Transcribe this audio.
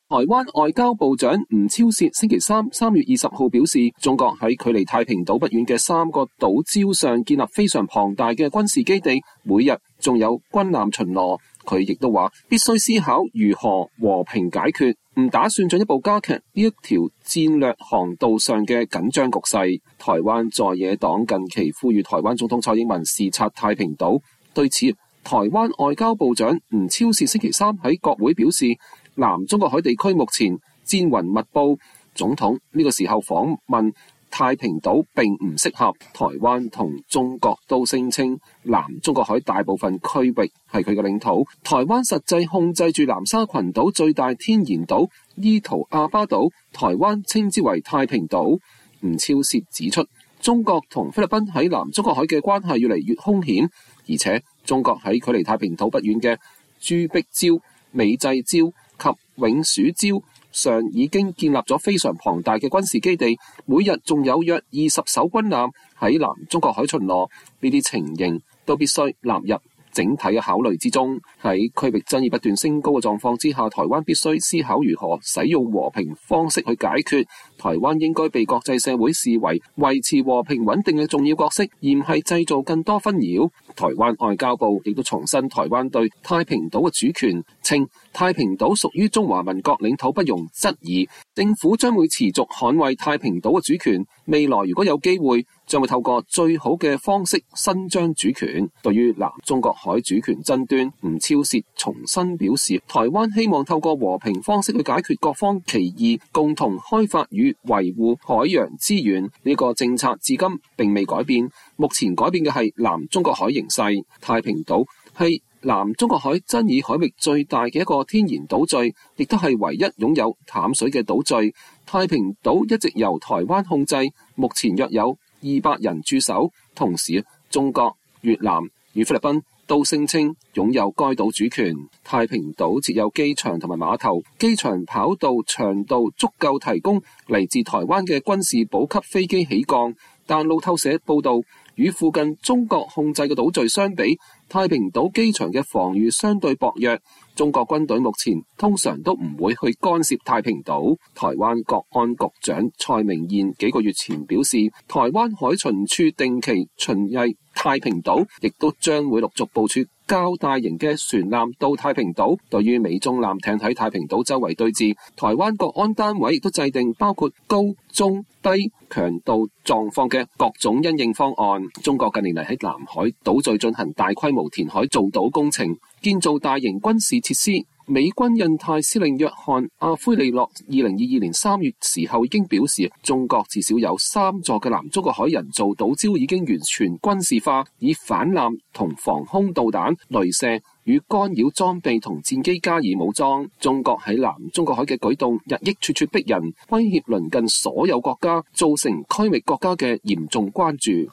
台灣外交部長吳釗燮星期三3月20號表示，中國喺距離太平島不遠嘅3個島礁上建立非常龐大嘅軍事基地，每日仲有軍艦巡邏。佢亦都話必須思考如何和平解決，唔打算進一步加劇呢一條戰略航道上嘅緊張局勢。台灣在野黨近期呼籲台灣總統蔡英文視察太平島，對此台灣外交部長吳釗燮星期三喺國會表示，南中國海地區目前戰雲密佈，總統呢個時候訪問太平島並唔適合。台灣同中國都聲稱南中國海大部分區域係佢嘅領土。台灣實際控制住南沙群島最大天然島伊圖阿巴島，台灣稱之為太平島。吳釗燮指出，中國同菲律賓喺南中國海嘅關係越嚟越兇險，而且中國喺距離太平島不遠嘅朱碧礁、美濟礁及永暑礁上已經建立咗非常龐大嘅軍事基地，每日仲有約20艘軍艦喺南中國海巡邏，呢啲情形都必須納入整體嘅考慮之中。喺區域爭議不斷升高嘅狀況之下，台灣必須思考如何使用和平方式去解決。台灣應該被國際社會視為維持和平穩定嘅重要角色，而唔係製造更多紛擾。台灣外交部亦都重申台灣對太平島嘅主權，稱太平島屬於中華民國領土，不容質疑。政府將會持續捍衛太平島嘅主權，未來如果有機會，將會透過最好嘅方式伸張主權。對於南中國海主權爭端，吳釗燮重新表示，台灣希望透過和平方式去解決各方歧義，共同開發與維護海洋資源。呢個政策至今並未改變，目前改變嘅係南中國海形勢。太平島係南中國海爭議海域最大嘅一個天然島嶼，亦都係唯一擁有淡水嘅島嶼。太平島一直由台灣控制，目前約有200人駐守。同時，中國、越南與菲律賓都聲稱擁有該島主權。太平島設有機場同埋碼頭，機場跑道長度足夠提供嚟自台灣嘅軍事補給飛機起降。但路透社報道，與附近中國控制嘅島嶼相比，太平島機場嘅防禦相對薄弱。中國軍隊目前通常都唔會去干涉太平島。台灣國安局長蔡明彥幾個月前表示，台灣海巡處定期巡弋太平島，亦都將會陸續部署較大型嘅船艦到太平島。對於美中艦艇喺太平島周圍對峙，台灣國安單位亦都制定包括高、中、低強度狀況嘅各種因應方案。中國近年嚟喺南海島嶼進行大規模填海造島工程，建造大型軍事設施。美軍印太司令約翰阿奎利諾2022年3月時候已經表示，中國至少有3座嘅南中國海人造島礁已經完全軍事化，以反艦同防空導彈、雷射與干擾裝備同戰機加以武裝。中國喺南中國海嘅舉動日益咄咄逼人，威脅鄰近所有國家，造成區域國家嘅嚴重關注。